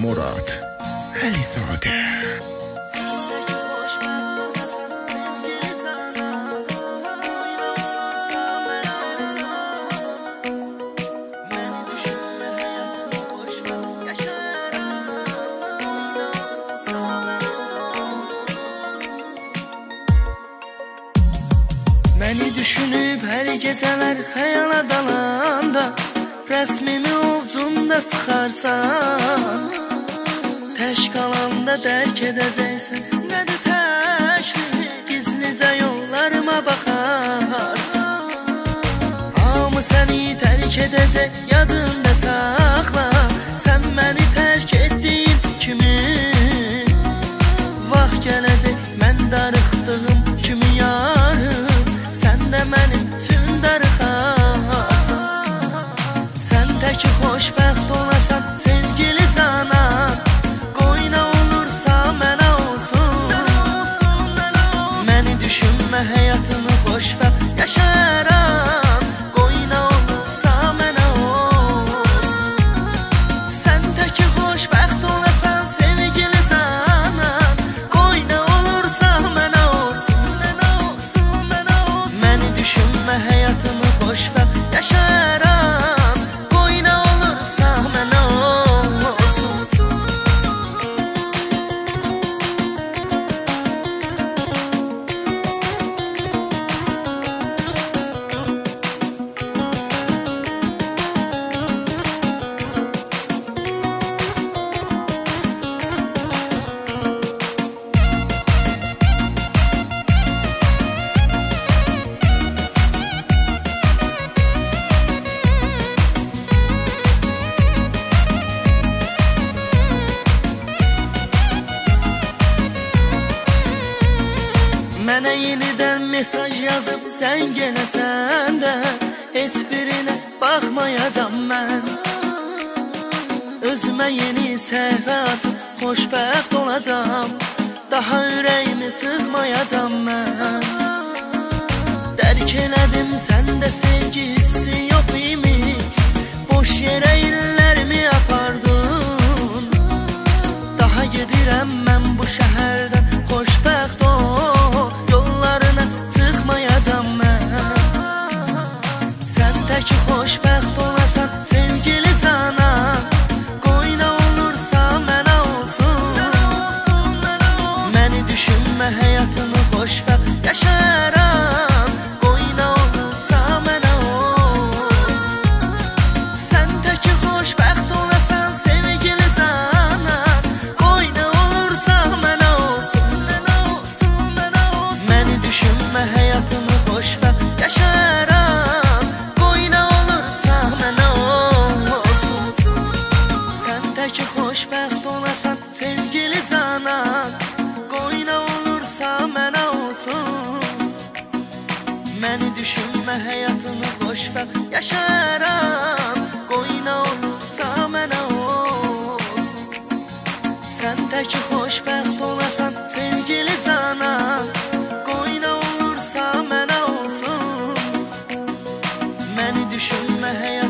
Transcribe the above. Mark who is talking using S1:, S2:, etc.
S1: Murad Əlizadə.
S2: Məni düşünüb hər gecələr xəyala dalanda, rəsmimi ovcunda sıxarsan, tək qalanda dərk edəcəksən, nədir təşli, gizlicə yollarıma baxarsan. Hamı səni tərk edəcək, yadında saxla, sən məni tərk etdiyin kimi. Vaxt gələcək, mən darıxdığım kimi yarım, sən də mənim üçün darıxarsan. Sən təki xoşbəxt olasan, sevgili canan, qoy nə olursa mənə olsun. Məni düşünmə, həyatını xoşbəxt yaşaram, qoy nə olursa mənə olsun. Sən təki xoşbəxt olasan, sevgili canan, qoy nə olursa mənə olsun. Məni düşünmə, həyatını xoşbəxt yaşaram, qoy nə olursa mənə olsun. Mənə yenidən mesaj yazıb sən gələsən də, heç birinə baxmayacam mən. Özümə yeni səhvə açıb xoşbəxt olacam, daha ürəyimi sıxmayacam mən. Dərk elədim, səndə sevgi hissi yox imiş, boş yerə illərimi apardın. Daha gedirəm mən bu şəhərdən, xoşbəxt ol, yollarına çıxmayacam mən. Sən təki xoşbəxt olasan, sevgili canan, qoy nə olursa mənə olsun. Məni düşünmə, həyatını xoşbəxt yaşaram, qoy nə olursa mənə olsun. Sən təki xoşbəxt olasan, sevgili canan, qoy nə olursa mənə olsun. Məni düşünmə, həyatını xoşbəxt yaşaram, qoy nə olursa mənə olsun. Sən təki xoşbəxt olasan, sevgili canan, qoy nə olursa mənə olsun. Məni düşünmə, həyatını xoşbəxt yaşaram, qoy nə olursa mənə olsun. Sən təki xoşbəxt olasan, sevgili canan, qoy nə olursa mənə olsun. Məni düşünmə, həyatını